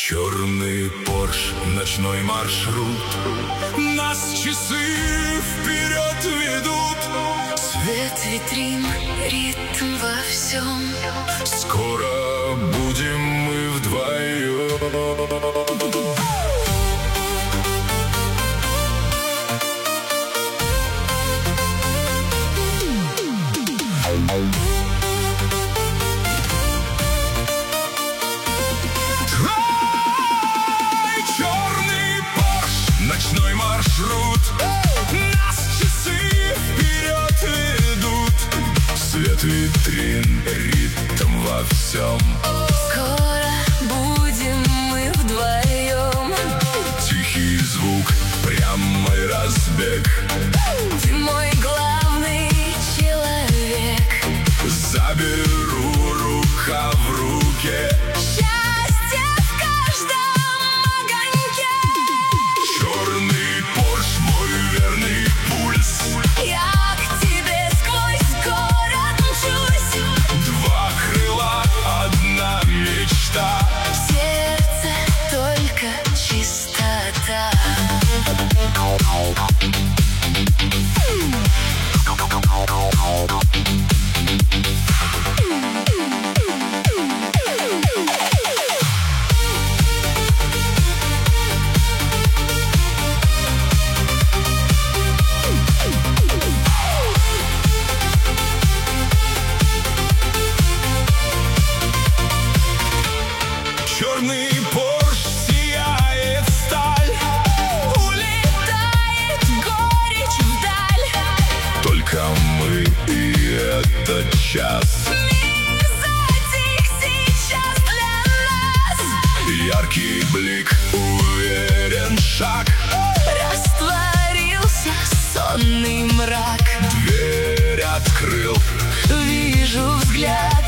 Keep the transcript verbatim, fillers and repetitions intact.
Черный Порш, ночной маршрут. Нас часы вперед ведут. Свет витрин, ритм во всем. Скоро будем мы вдвоем. Черный Порш, ночной маршрут. Нас часы вперед ведут. Свет витрин, ритм во всем. Скоро будем мы вдвоем. Тихий звук, прямой разбег. Ты мой главный человек. Заберу рука в руке. Счастье в каждом огоньке. Черный Порш, мой верный пульс. Я к тебе сквозь город мчусь. Два крыла, одна мечта. В сердце только чистота. Черный Порш, сияет сталь. Улетает горечь вдаль. Только мы и этот час. Мир затих сейчас для нас. Яркий блик, уверен шаг. Растворился сонный мрак. Дверь открыл. Вижу взгляд.